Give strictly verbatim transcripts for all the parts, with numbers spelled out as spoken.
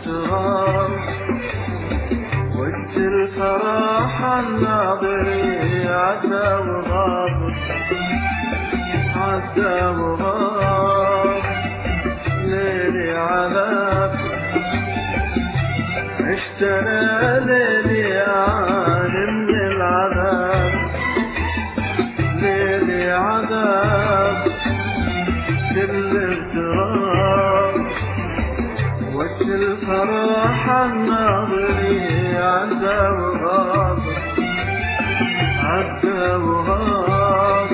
الاغتراب وقت الفرح الناظري عدى وغاب عدى وغاب ليلي عذاب اشترى ليلي عاني من العذاب ليلي عذاب كل اغتراب وقت الفرح الناظري عدى وغاب عدى وغاب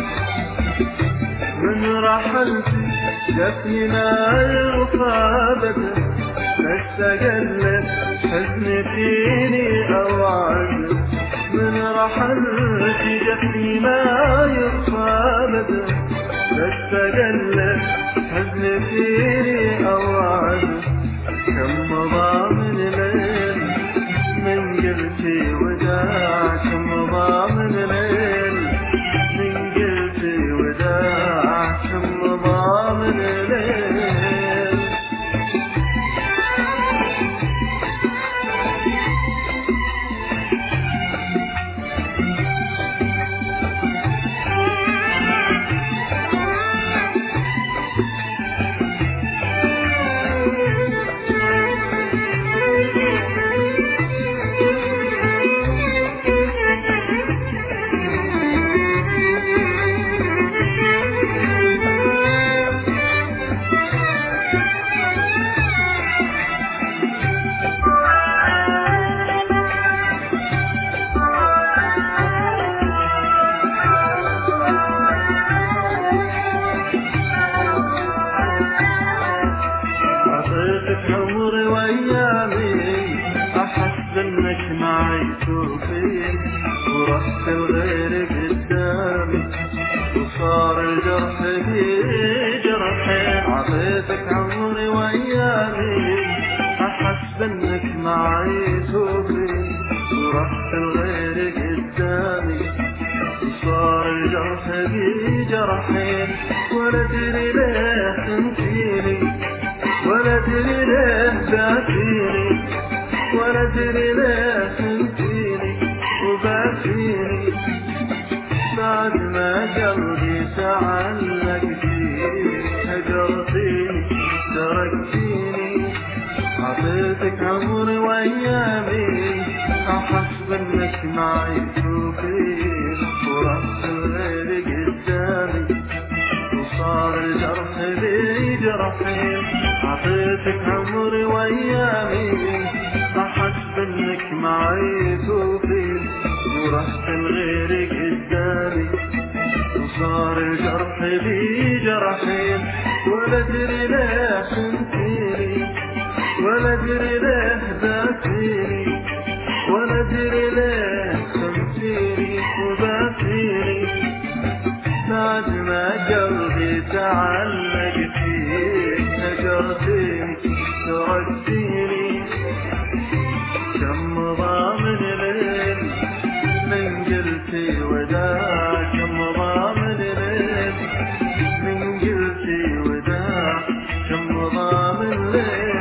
من رحلتي دفني ما يرفع بدا فاستقلت حزني فيني أوعد من رحلتي دفني ما يرفع بدا فاستقلت حزني فيني أوعد كم مضى من ليل من قلتي وداع كم مضى من ليل من قلتي وداع كم مضى من ليل عمري وايامي احس انك معي توفين ورحت الغير قدامي وصار الجرح في جرحين عطيتك عمري وايامي احس انك معي توفين ورحت الغير قدامي وصار الجرح في جرحين ولا ادري ليه خنتيني ولا ادري ليه باتيني ولا ادري ليه خنتيني وباتيني بعد ما قلبي تعلق فيك هجرتيني تركتيني عطيتك عمري وايامي احس انك معي توفين ورحت الغير قدامي وصار الجرح لي جرحين عطيتك عمري وايامي احس انك معي توفين ورحت الغير قدامي وصار الجرح لي جرحين ولا ادري ليه خنتيني ولا ادري ليه باتيني ولا ادري ليه خنتيني وباتيني بعد ما قلبي تعلق فيك هجرتيني تركتيني كم مضى من ليل من قلتي وداع كم مضى من ليل من قلتي وداع كم مضى من ليل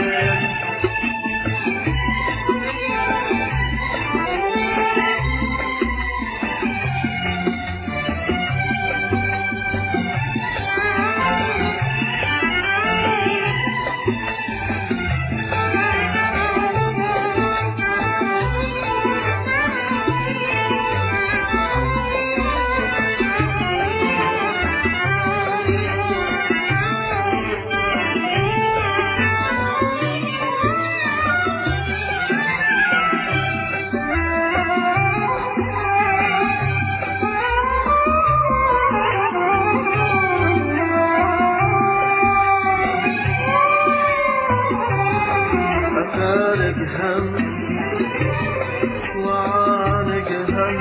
هم وعانق هم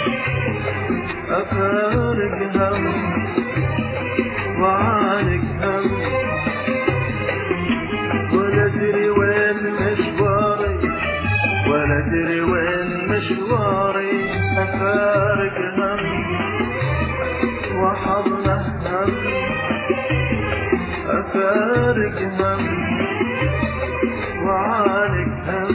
أفارق هم وعانق هم ولا أدري وين مشواري ولا أدري وين مشواري أفارق هم وحضنه هم أفارق هم وعانق وعالك هم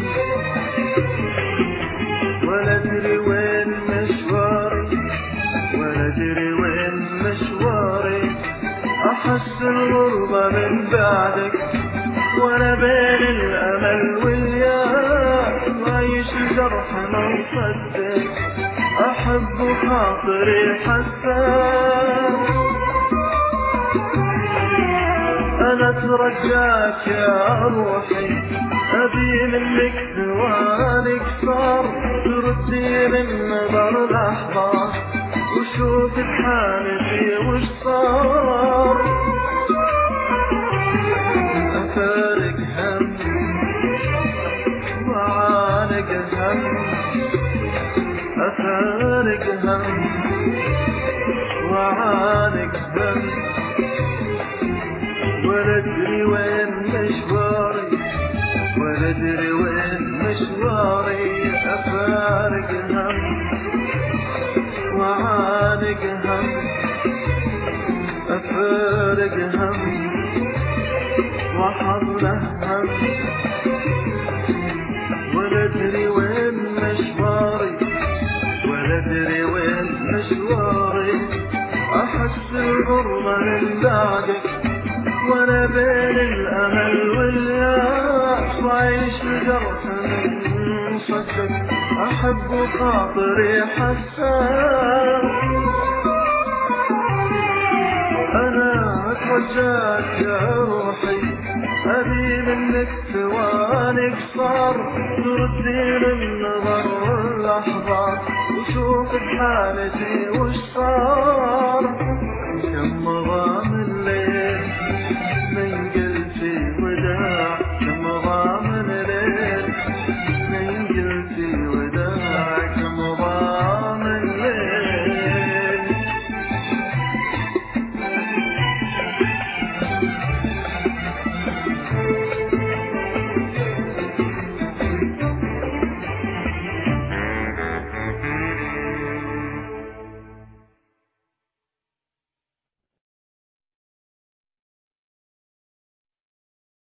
ولا ادري وين مشواري ولا ادري وين مشواري احس الغربة من بعدك وانا بين الامل والياس عايش جرح ما مصدق احب خاطري حساس انا اترجاك يا روحي ابي منك ثواني صار تردي من نظر لحظة وشوف بحالتي وش صار افارق هم وعانق هم افارق هم وعانق هم ولا ادري وين مشواري ولا ادري وين مشواري افارق هم وعانق هم افارق هم وحضره هم ولا ادري وين مشواري ولا ادري وين مشواري احس الغربة من بعدك وانا بين الامل والياس وعيش جرح من صدق احب خاطري حساس انا اترجاك يا روحي ابي منك ثواني صار تردي من نظر اللحظات وشوف بحالتي وش صار كم مضى